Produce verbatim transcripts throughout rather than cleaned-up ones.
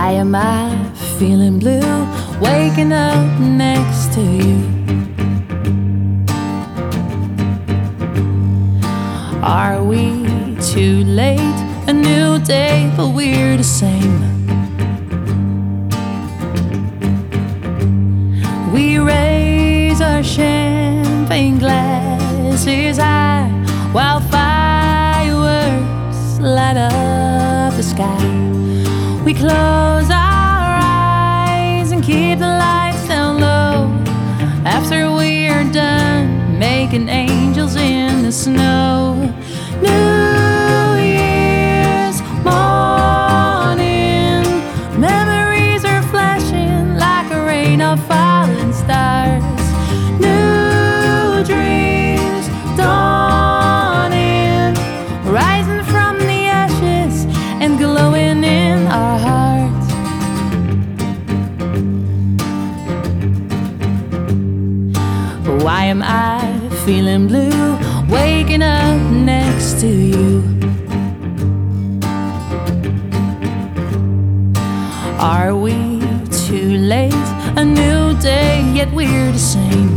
Why am I feeling blue, waking up next to you? Are we too late? A new day, but we're the same. We raise our champagne glasses high while fireworks light up the sky. We close our eyes and keep the lights down low after we're done making angels in the snow. New Year's morning, memories are flashing like a rain of falling stars. New dreams dawning, rising from the ashes and glowing in our hearts. Why am I feeling blue, waking up next to you? Are we too late? A new day, yet we're the same.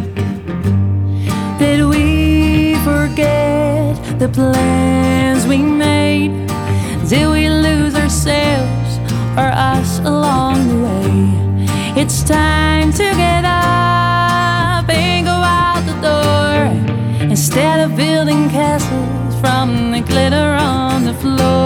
Did we forget the plans we made? Did we lose ourselves or us along the way? It's time to get up and go out the door instead of building castles from the glitter on the floor.